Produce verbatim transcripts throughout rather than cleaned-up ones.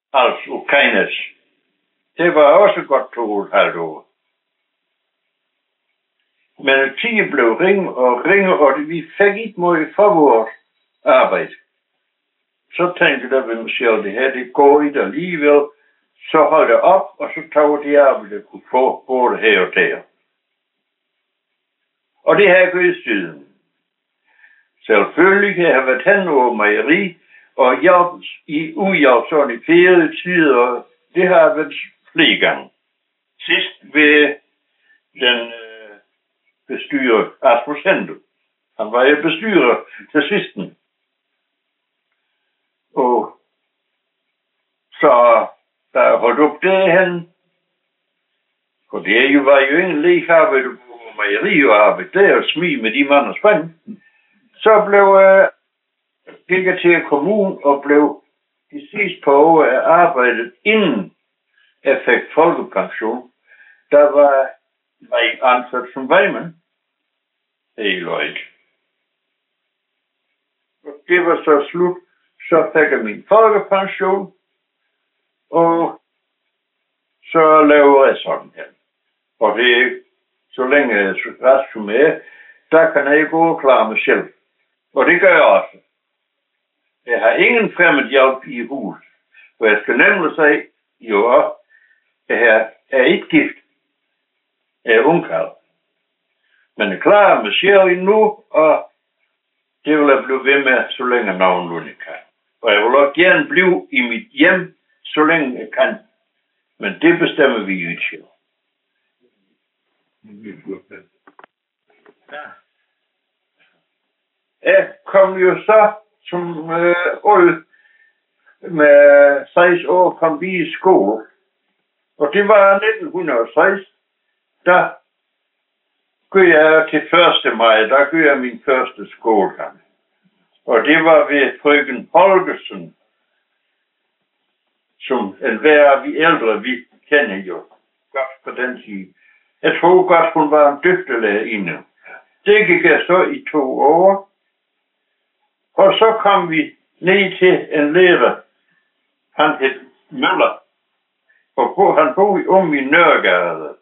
altså Keynes. Det var også godt to og et halvt år. Men tiden blev ringe og ringe, og vi fik ikke meget for vores arbejde. Så tænkte jeg ved mig selv, det her, det går ikke alligevel. Så holdt jeg op, og så tog de arbejde, jeg kunne få både her og der. Og det har jeg gjort siden. Selvfølgelig har jeg været hen over mejeri, og hjælp i uhjælp sådan i ferietider. Det har jeg været flere gange. Sidst ved den øh, bestyrer Asmus Hendel. Han var jo bestyrer til sidsten. Og så da jeg holdt op derhen, og det er jo, var jo ingen læge arbejde på mejeri og arbejde der og smid med de mand og spand, så blev jeg øh, gik jeg til kommunen og blev de sidste par år af arbejdet inden jeg fik folkepension. Der var jeg ansat som vejmand i Løjt. Og det var så slut. Så fik jeg min folkepension, og så lavede jeg sådan her. Og det, så længe jeg er rask som jeg er, der kan jeg gå og klare mig selv. Og det gør jeg også. Jeg har ingen fremmed hjælp i huset. Og jeg skal nemlig sige, jo, jeg er ikke gift. Jeg er ungkarl. Men jeg klarer mig selv endnu, og det vil jeg blive ved med, så længe nogenlunde kan. Og jeg vil også gerne blive i mit hjem, så længe jeg kan. Men det bestemmer vi jo ikke selv. Jeg kom jo så som øh, old med seks år kom vi i skole. Og det var nitten hundrede og seks. Der gør jeg til første maj, der gør jeg min første skolegang. Og det var ved frøken Holgersen, som enhver vi ældre, vi kender jo godt på den tid. Jeg tror godt, hun var en dygtig lærerinde. Det gik jeg så i to år. Og så kom vi ned til en lærer. Han hed Møller. Og han boede om i Nørregade.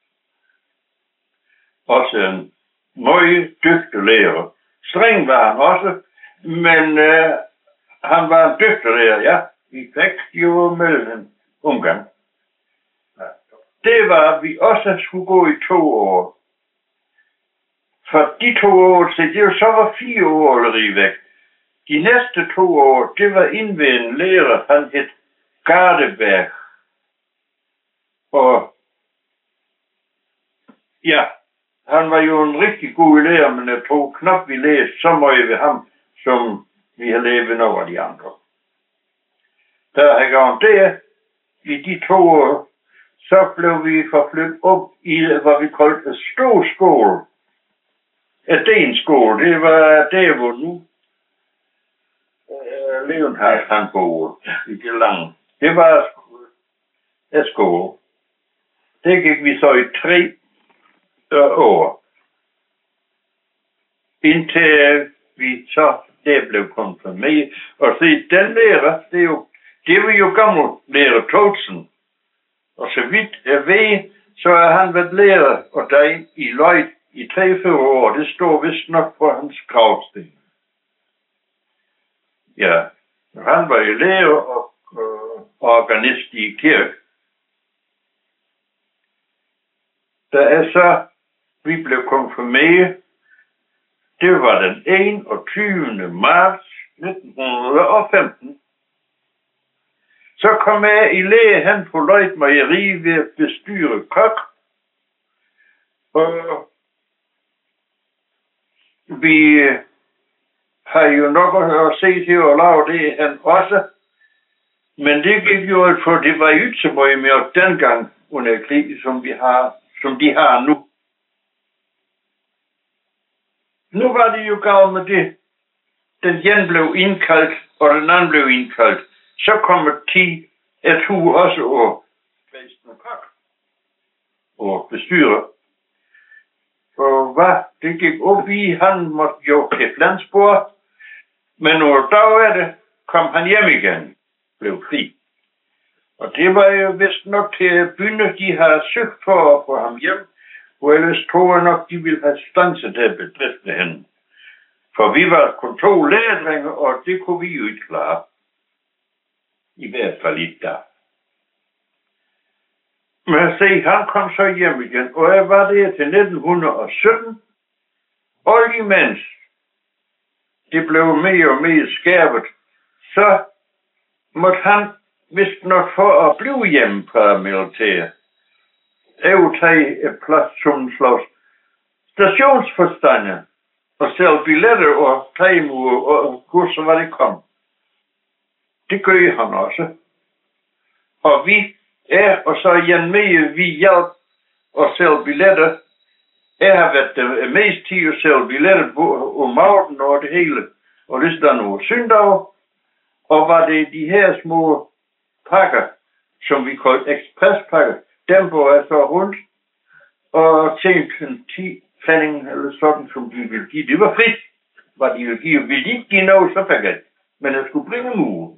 Også en meget dygtig lærer. Streng var han også. Men øh, han var en dygtig lærer, ja. Vi fik jo med en omgang. Det var, at vi også skulle gå i to år. For de to år, så det så var fire år allerede væk. De næste to år, det var inde ved en lærer, han hed Gardeberg. Og ja, han var jo en rigtig god lærer, men jeg tror knap vi læste så meget ved ham, som vi har levet over de andre. Da jeg gik der, i de to år, så blev vi forflyttet op i, hvad vi kaldte en stor skole. En skole, det var der, hvor nu øh, Leonhard han boede i det lange. Det var en skole. Det gik vi så i tre øh, år. Indtil vi så der blev konfirmeret. Og se, den lærer, det, er jo, det var jo gammel lærer Totsen. Og så vidt jeg ved, så har han været lærer, og der i Løjt i treogfyrre år. Det står vist nok på hans gravsten. Ja, han var jo lærer og øh, organist i kirke. Da er så, vi blev konfirmeret, det var den enogtyvende marts nitten femten. Så kom jeg i læge hen på Løjt Mejeri ved at bestyre kok. Og vi har jo nok at se til at lave det han også. Men det gik jo, for det var jo ikke så meget mere dengang under krig, som, vi har, som de har nu. Nu var det jo galt med det. Den ene blev indkaldt, og den anden blev indkaldt. Så kom et tid, jeg tog også og læste en kok og bestyrer. Og hvad det gik op i, han måtte jo til Flensborg. Men når dag af det, kom han hjem igen, blev fri. Og det var jo vist nok til byen, de har søgt for at få ham hjem. Og ellers tror jeg nok, de ville have stanset der bedriften henne. For vi var kun to lærerdrenge, og det kunne vi jo ikke klare. I hvert fald ikke der. Men se, han kom så hjem igen, og jeg var der til nitten sytten. Og imens det blev mere og mere skærpet, så måtte han, vist nok for at blive hjemme fra militæret, overtage et plads som en slags stationsforstander, og sælge billetter og tage og kurser, hvad det kom. Det gør han også. Og vi er, og så igen med, vi hjælp og sælge billetter. Jeg har været det mest tid at sælge billetter på om morgenen og det hele. Og det er nogle søndag. Og var det de her små pakker, som vi kaldte eksprespakker, dem hvor jeg så rundt og tænkte en ti fanning eller sådan, som de ville give. Det var frit, hvad de ville give. Ville de ikke give noget, så fik jeg. Men jeg skulle bringe dem ud.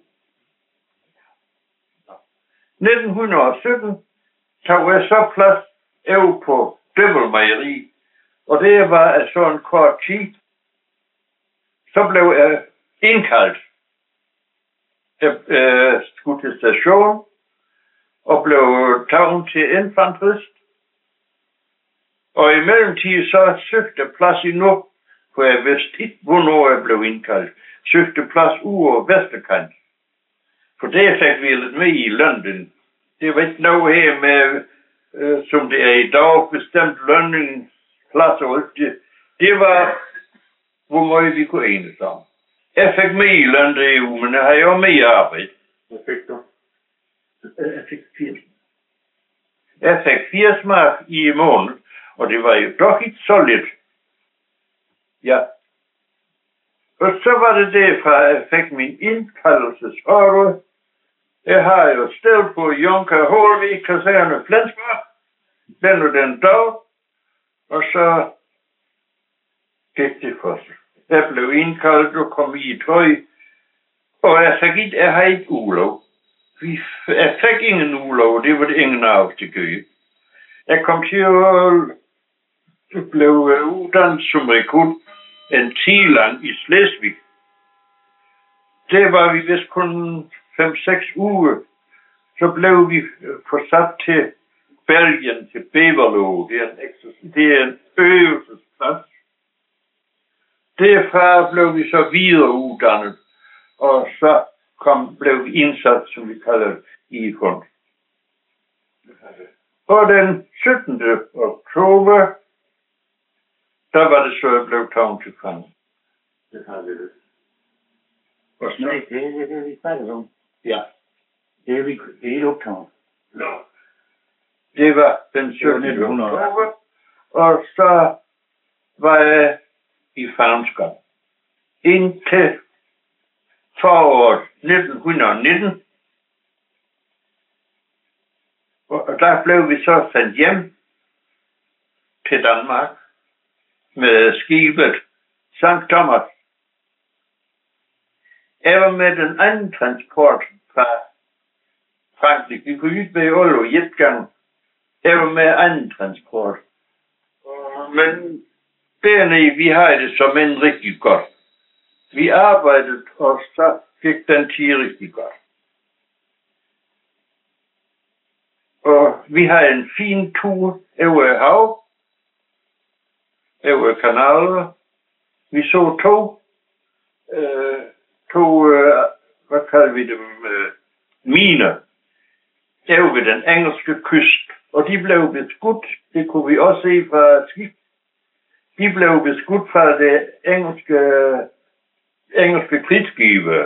nitten sytten tog jeg så plads over på Døbelmejeri, og det var så en kort tid. Så blev jeg indkaldt. Jeg øh, skulle til station og blev taget til infanterist. Og i mellemtiden så søgte plads endnu, for jeg vidste ikke, hvornår jeg blev indkaldt. Søgte plads ude over Vesterkant. For det fik vi lidt med i London. Det var ikke noget her med, øh, som det er i dag, bestemt lønningsplads og alt det. Det var, hvor meget vi kunne enes om. Jeg fik med i London i uge, men jeg har jo mere arbejde. Hvad fik du? Jeg fik firs. Jeg fik firs mark i måneden, og det var jo dog ikke så lidt. Ja. Og så var det derfra, jeg fik min indkaldelsesordre. Jeg har jo stillet på Junker Holvik, kaserne Flensborg. Den og den dag. Og så gik det for sig. Jeg blev indkaldt og kom i et høj. Og jeg fik ikke, jeg har ikke ulov. Jeg fik ingen ulov, det var det ingen af os til gøre. Jeg kom til at blive uddannet som rekrut en tid lang i Slesvig. Det var vi vist kun fem seks uger. Så blev vi forsat til Belgien, til Beverloo. Det er en, det er en øvelsesplads. Derfra blev vi så videre uddannet. Og så kom, blev vi indsat, som vi kalder det, i fond. Og den syttende oktober, der var det så, jeg blev taget til fange. Det har vi det. Og så... Nej, det er det, det vi snakker om. Ja. Det er vi helt optaget. Nå. Det var den syttende oktober, og så var jeg i fangenskab. Indtil foråret nitten nitten. Og der blev vi så sendt hjem til Danmark med skibet Sankt Thomas. Jeg var med den anden transport fra Frankrig. Vi kunne ikke være alle i et gang. Jeg var med anden transport. Men dernede, vi har det som en rigtig godt. Vi arbejdede, og så gik den tid rigtig godt. Og vi har en fin tur over hav, over kanaler. Vi så to, øh, to, øh, hvad kalder vi dem, øh, miner, over ved den engelske kyst. Og de blev beskudt, det kunne vi også se fra skib. De blev beskudt fra det engelske, engelske krigsskibe.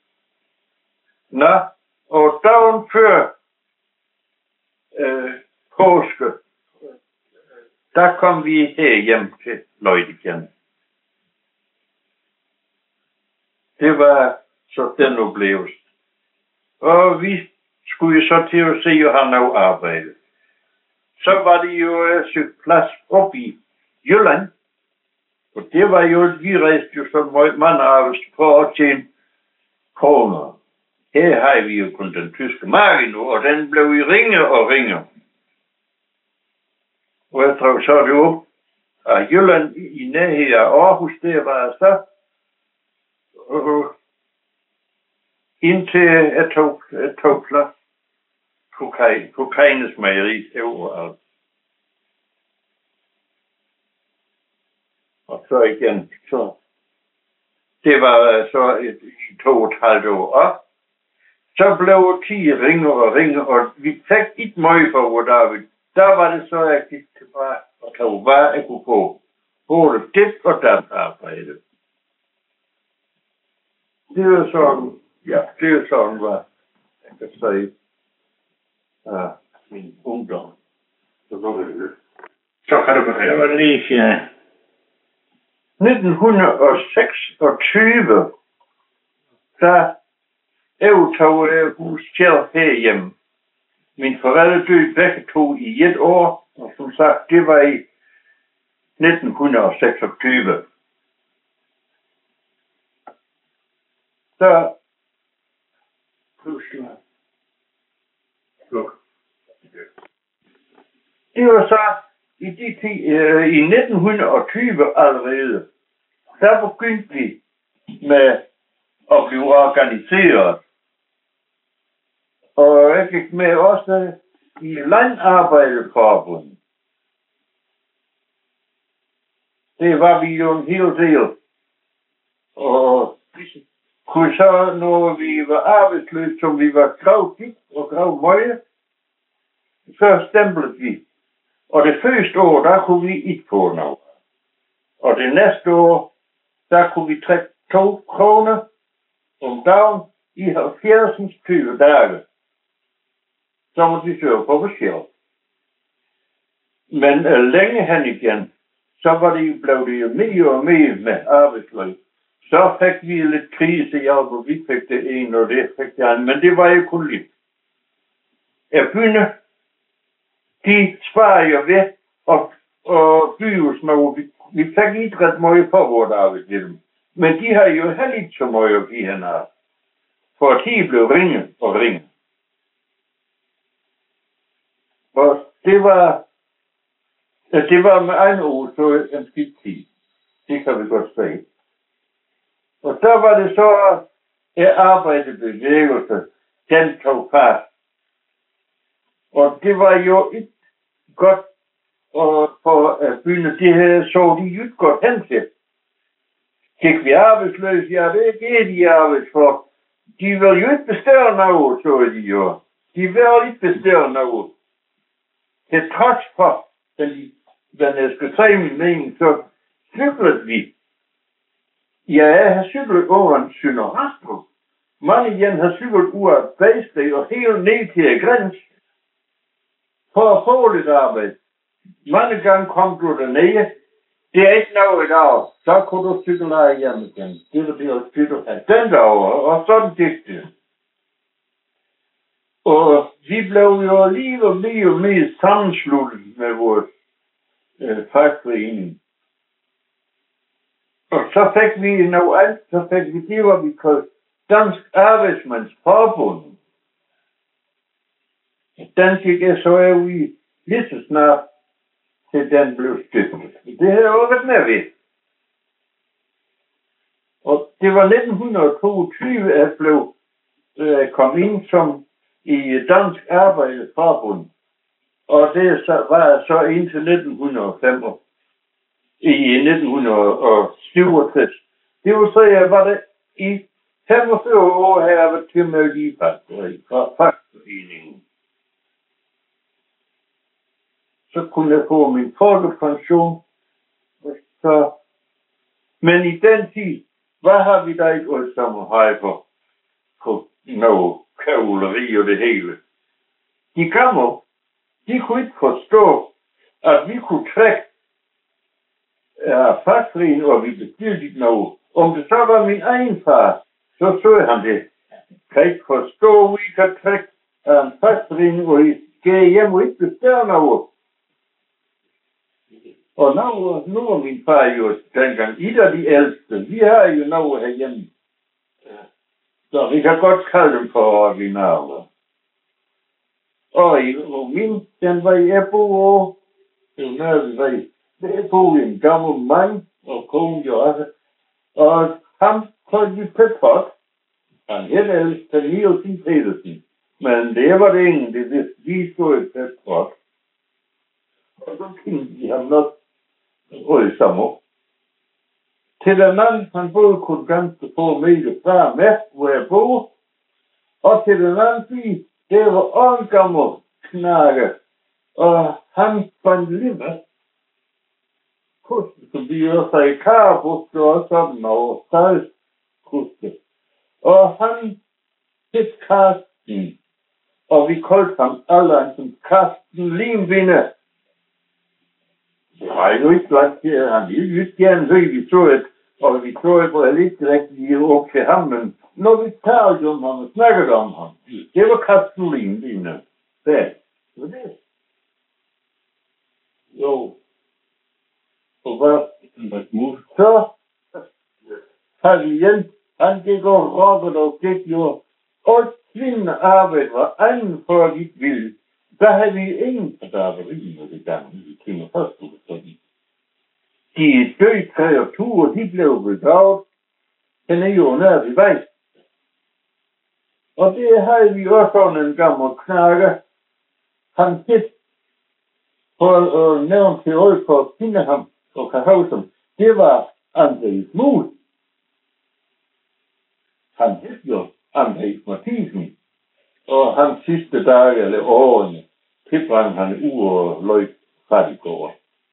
Nå, og dagen før øh, påske, der kom vi her hjem til Lloyd igen. Det var så den oplevelse. Og vi skulle så til at se, at han havde arbejdet. Så var det jo søgt plads op i Jylland. Og det var jo, vi rejste jo så meget mange af os for at tjene kroner. her har vi jo kun den tyske mark nu, og den blev i ringe og ringe. Og jeg tror så det op af Jylland i nærheden af Aarhus, der var så og indtil jeg tog, jeg tog plads på Kajnes mejeri overalt. Og så igen, så det var så et, i to og et halvt år op. Så blev ti ringer og ringer, og vi fik ikke meget for hvor David. Der var det så, jeg gik tilbage og tog, hvad jeg kunne få. Både det og dat arbejde. Det var sådan, ja, det var sådan, hvad jeg kan sige, uh, min ungdom. Så var det Så kan du gå her. Det var lige, ja. nitten seksogtyve, der overtog jeg hus selv herhjemme. Min forældre døde begge to i et år, og som sagt, det var i nitten seksogtyve. Så pludselig. Det var så i, de ti, øh, i nitten tyve allerede. Der begyndte vi med at blive organiseret. Og jeg gik med også i Landarbejderforbundet. Det var vi jo en hel del. Og kunne så, når vi var arbejdsløse, som vi var grav dit og grav møje, så stemplede vi. Og det første år, der kunne vi ikke få noget. Og det næste år, der kunne vi trække to kroner om dagen i halvfjerds tyve dage. Så måtte vi søge på os selv. Men uh, længe hen igen, så var det jo, blev det jo mere og mere med arbejdsløs. Så fik vi lidt krisehjælp, og vi fik det ene, og det fik det andet. Men det var jo kun lidt. Jeg begyndte, de sparer jo ved, og, og byhus med, vi, vi fik ikke ret meget for vores arbejde. Men de har jo heller ikke så meget at give hende. For at de blev ringe og ringe. Og det var, det var med egen ord så en skidt tid. Det kan vi godt sige. Og der var det så, at arbejdebevægelse, den tog fast. Og det var jo ikke godt og for at begynde. Det her så de jo ikke godt hen til. Gik vi arbejdsløse? Ja, det er de arbejds for. De vil jo ikke bestille noget, så de jo. De vil ikke bestille noget. Til trods for, den, den jeg skal sige min mening, så cyklede vi. Ja, jeg har cyklet over en Sønder Rastrup. Mange igen har cyklet ud af Bagsted og helt ned til grænsen. For at få lidt arbejde. Mange gange kom du dernede. Det er ikke noget i dag. Så kunne du cykle af hjem igen. Det var det, det du havde. Den derovre, og sådan gik det. Og vi blev jo alligevel mere og mere sammensluttet med vores øh, fagforening. Og så fik vi noget andet, så fik vi det, hvad vi kaldte Dansk Arbejdsmandsforbund. Den gik jeg så af i lige så snart, til den blev stiftet. Det har jeg jo været med ved. Og det var nitten toogtyve, at jeg blev øh, kom ind som i Dansk Arbejdsforbund. Og det så, var så indtil nitten fem. I nitten syvogtres. Det var så, jeg var det i femogfyrre år, har jeg været til med lige fra fagforeningen. Så kunne jeg få min folkepension. Så. Men i den tid, hvad har vi der ikke alle sammen højper på noget kavleri og det hele? De gamle, de kunne ikke forstå, at vi kunne trække af fagforeningen, og vi bestilte ikke noget. Om det så var min egen far, så så han det. Kan ikke forstå, at vi kan trække af en fagforening, og I skal hjem og ikke bestille noget. Og nu, nu er min far jo dengang et af de ældste. Vi har jo noget herhjemme. Så vi kan godt kalde dem for originaler. Og i, og min, den var jeg boede, det var nær vi var i, der boede en gammel mand, og kone jo også, og ham kaldte vi Pepot. Han hed ellers Pernille Petersen, men det var det ingen, det vidste, vi stod i Pepot. Og så kendte vi ham nok alle sammen. Til den anden, han boede kun ganske få meter fra med, hvor jeg boede, og til den anden by, det var også en gammel knakke, og han fandt livet. Kusten, som de også sagde, karbuster og sådan, og salgskuster. Og han hed Karsten, og vi kaldte ham alle som Karsten Limvinde. Det var jo ikke langt til, han ville jo ikke gerne høre, vi så et, og vi så et, hvor jeg lidt rigtig op til ham, men når vi talte om ham og snakkede om ham, det var Karsten Limvinde. Det var det. Jo. Og hvad? Så havde vi igen, han gik og råbet og gik jo, og kvinde arbejde var anden for at vi ville. Der havde vi ingen på darveriet, og det gamle, vi kunne først ud sådan. De døde kreaturer, de blev begravet. Den er jo nær vi vej. Og det havde vi også sådan en gammel knakke. Han hed for at nævne til øje for at finde ham og kan huske ham. Det var Andreas Muhl. Han hed jo Andreas Mathisen. Og hans sidste dage eller årene, tilbrang han ud og løg fattigård.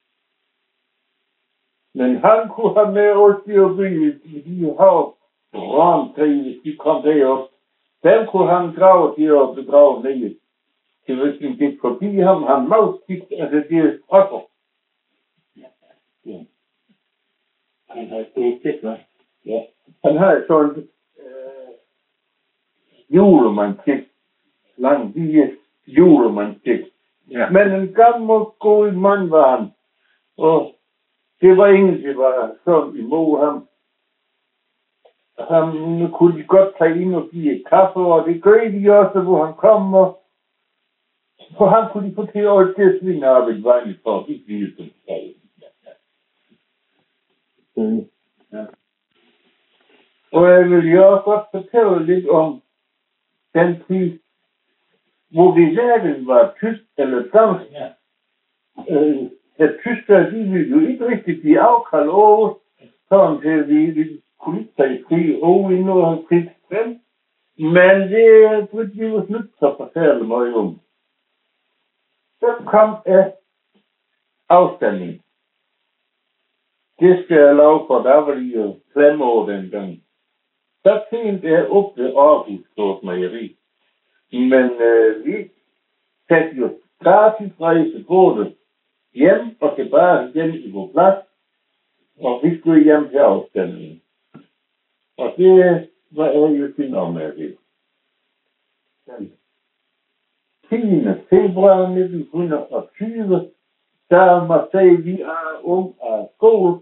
Men han kunne have med os til at bygge de hav, ramkrig, hvis de kom derop. Dem kunne han grave til at begrave ned. Til hvis de gik forbi ham, han lavskigt, altså det er offer. Ja. Han har stået det, hva'? Ja. Han har sådan øh, julemandskik. Lang lige julemandskik. Ja. Men en gammel god mand var han. Og det var ingen, det var sådan imod ham. Han kunne godt tage ind og give kaffe, og det gør de også, hvor han kom. Og for han kunne de fortælle alt det svinde af et vejligt for at ikke vide dem. Mm. Ja. Og jeg vil jo også godt fortælle lidt om den tid, hvor vi hverken var tysk eller dansk. Ja. Øh, at tyskere, de ville jo ikke rigtig blive afkaldt over, sådan til vi, vi kunne ikke tage krig over i noget krig. Men det burde vi jo snydt så fortælle mig om. Så kom af afstanding. Det skal jeg love for, der var de jo slemme over den gang. Så tænkte jeg op ved Aarhus Stort Mejeri. Men øh, vi satte jo gratis rejse både hjem og tilbage hjem i vores plads. Og vi skulle hjem til afstandingen. Og det var jeg jo fin om med det. tiende februar nitten tyve, der må sige, vi er ung af skole.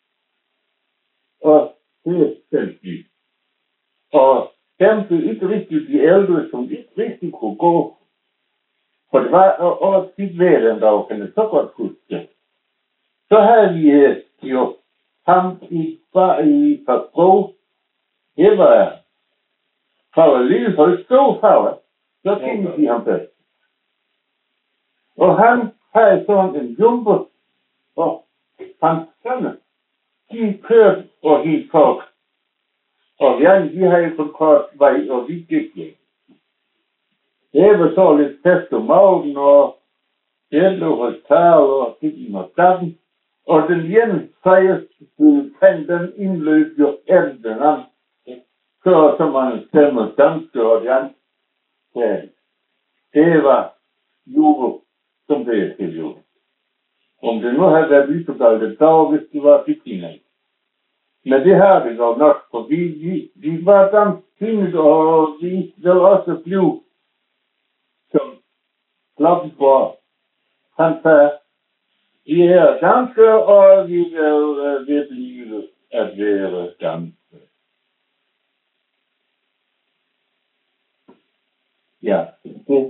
Og det er selvstyrt. Og dem blev ikke rigtig de ældre, som ikke rigtig kunne gå. For det var også tit ved den dag, kan jeg så godt huske. Så havde vi jo ham i, var i Fagbro. Det var fra en lille hold ståfarver. Så kendte de ham bedst. Og han havde sådan en jumbo. Og hans sønne, de kørte og helt kort. Og vi andre, de havde kun kort vej, og vi gik hjem. Det var så lidt fest om maven, og det lå hos Karl, og det gik mig dagen. Og den ene sejrstede fandt den indløb jo efter den anden. Så så mange stemmer danske og de andre. Ja, det var jubel, som det er til jubel. Om det nu havde været lige så galt et dag, hvis det var bikini. Men det har vi godt nok, for vi, vi, vi var dansk og vi vil også blive som Klappenborg. Han sagde, vi er danske, og vi vil, vil blive at være danske. Ja, det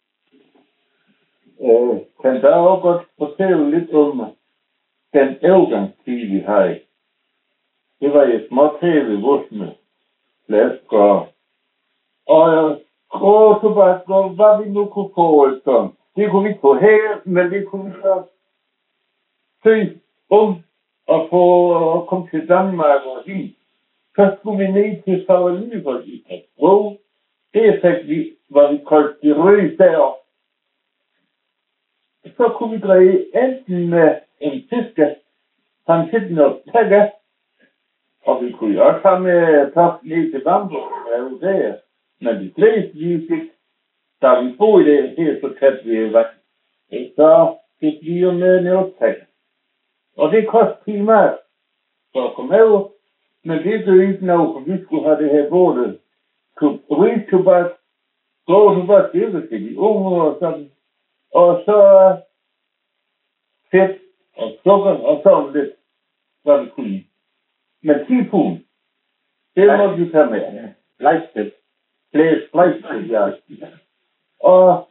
øh, kan der også godt fortælle lidt om den overgangstid, vi har. Det var et småt tv med flasker. Og grå tobak, og hvad vi nu kunne få efter. Det kunne vi ikke få her, men det kunne vi så se om at få at komme til Danmark og sige. Så skulle vi ned til Savalinivold i Kastrup. Det fik vi, hvad vi kaldte det røde deroppe. Så kunne vi dreje enten med en fiske, han fik noget tække, og vi kunne også have med top ned til Bamburg, der. Men de fleste, vi fik, da vi boede der, her så tæt vi var, så fik vi jo med noget tække. Og det kostede primært for at komme over, men det blev ikke noget, for vi skulle have det her både rygtobak, gårdtobak, det var til de unge og sådan, og så fedt og sukker og sådan lidt, hvad vi kunne. Men ti pund, det må vi tage med. Flæsket. Flæs, flæsket, ja. Og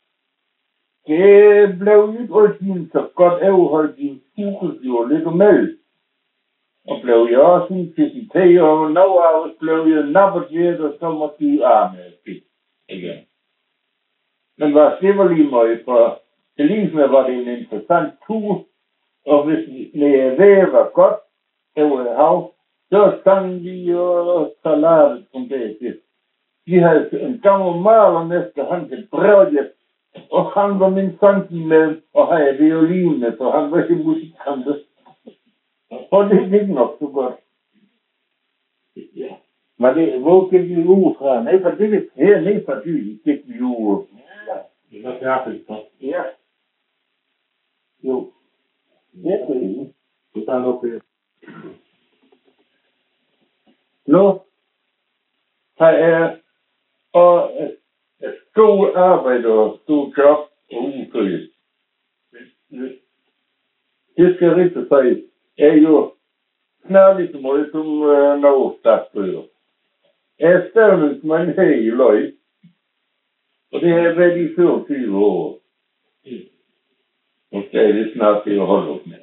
det blev ikke altid så godt afholdt i huset, jo lidt og mælk. Og blev jeg også en fisketæg, og nogle af os blev jeg nappet lidt, og så måtte de arme igen. Men hvad det var lige meget, for det lige med var det en interessant tur, og hvis vejret var godt over hav, så sang vi og salatet som det er. Vi havde en gammel maler næste, han til Brødje, og han var min sang med, og havde violine, så han var ikke musikant. Og det gik nok så godt. Ja. Men det, hvor gik vi uge fra? Nej, for det er her ned fra byen, gik vi uge. Ja, det var færdigt. Ja. Jo. Det er det. Det er nok det. Nu har jeg og et stort arbejde og et stort job og ufølge. Det skal rigtig sige, er jo snart lige så meget som uh, nogle statsbøger. Jeg er stavningsmand her i Løg, og det har jeg været i fireogtyve år. Og så er det snart til at holde op med.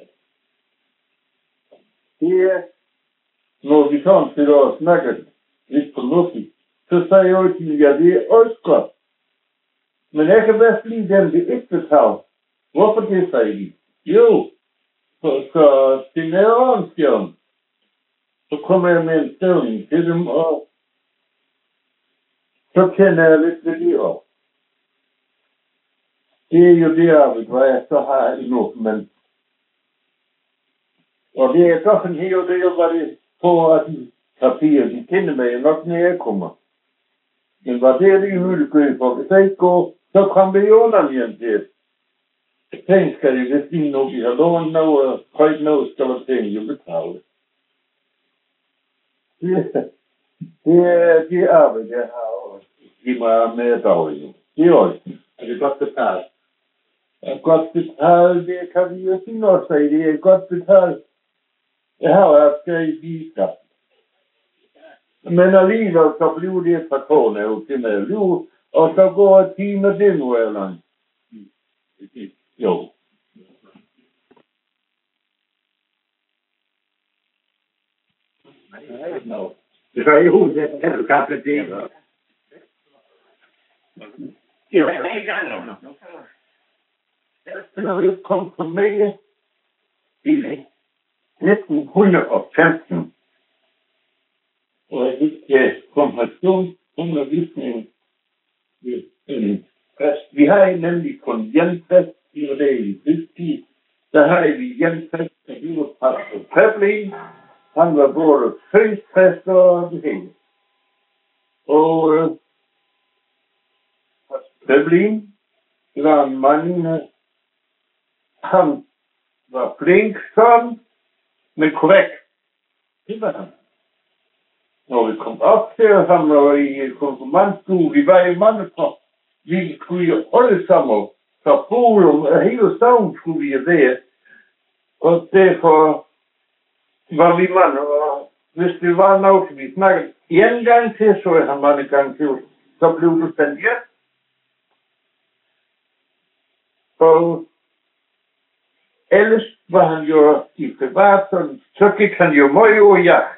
Det er, når vi kommer til at snakke lidt fornuftigt, så siger jeg jo til, at det er også godt. Men jeg kan bedst lide dem, det ikke betaler. Hvorfor det, siger de? Jo, så, så til næromstjern, så kommer jeg med en stævning til dem, og så kender jeg lidt ved det op. Det er jo det arbejde, hvor jeg så har endnu, men og det er godt en hel del, hvor det på at de papirer, de kender mig nok, når jeg kommer. Men hvad det er det i hyldekøb for? Hvis jeg ikke går, så kommer det jo under hjem til. Penge skal det, hvis de nu bliver lånt noget, højt noget, skal der penge jo betale. Det, det er det arbejde, jeg har også. De må med dagligt. Det er også. Er det godt betalt? Er godt betalt, det kan vi jo sige også, det er godt betalt. Jeg har jo haft i biskab. Men alligevel så bliver det et par tårne ud til med liv, og så går et time det nu eller jo. Det er jo det, at du kan blive det. Jo, jeg er ikke gang nu. Når du kom på mig, i næsten et hundrede og femten. Og jeg fik konfirmationsundervisning ved en præst. Vi har nemlig kun en præst, det var der i Kristi. Der har vi en præst, og vi var pastor Preblin. Han var både fødspræst og det hele. Og øh, Preblin var en mand, han var flink sådan, men korrekt. Det var han. Når vi kom op til ham og i konfirmandstue, vi var i mange på, vi skulle jo alle sammen fra Bolum, og hele staden skulle vi jo der. Og derfor var vi mange, og hvis det var noget, vi snakkede en gang til, så er han mange gang til, så blev du sendt hjem, Og ellers var han jo i privat, så gik han jo meget over jagt.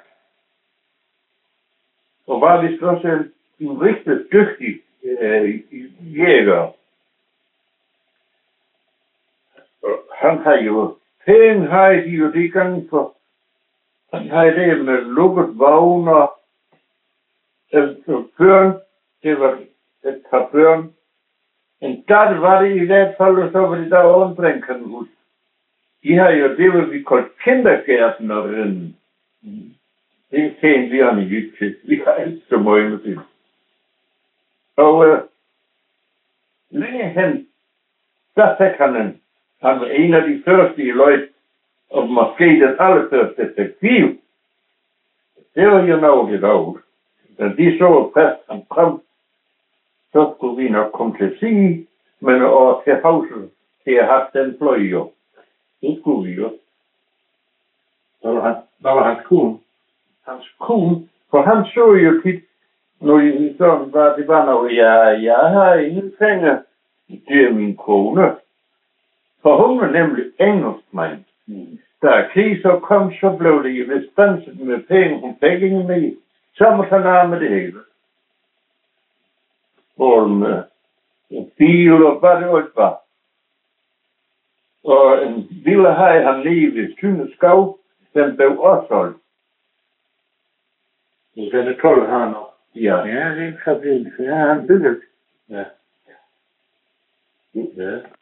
Og var vist også en, en rigtig dygtig øh, jæger. Og han har jo penge, har de jo de gange for. Han har det med lukket vogner. Altså børn, det var et par børn. En dag var det i hvert fald, og så var det der omkring, kan du huske. De har jo det, hvad vi kaldte kindergærtnerinden. Mm. Det er pænt, vi har en jytte. Vi har ikke så meget med det. Og øh, længe hen, der fik han en, han var en af de første i løjt, og måske den allerførste detektiv. Det var jo noget lidt over. Da de så fast, han kom, så skulle vi nok komme til at sige, men og til huset, til at have den fløj jo. Det skulle vi jo. Hvad var, han, hvad var hans kone? Hans kone? For han så jo tit, når I sådan var, det var noget, ja, jeg har ingen penge. Det er min kone. For hun var nemlig engelskmand. Mm. Da krig så kom, så blev det jo restanset med penge, hun fik ingen med. Så måtte han have med det hele. Både med en bil og hvad det også var. Og en lille hej, han lige ved Syneskov, den blev også solgt. Den er tolv her nu. Ja. Ja, det er en kabin. Ja, han bygget. Ja. Ja.